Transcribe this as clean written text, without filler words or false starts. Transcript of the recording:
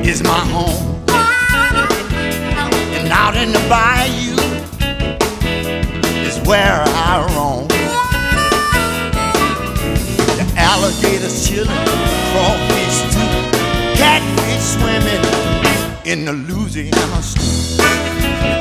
is my home. And out in the bayou is where I roam. The alligators chilling, crawfish too, catfish swimming in the Louisiana stew.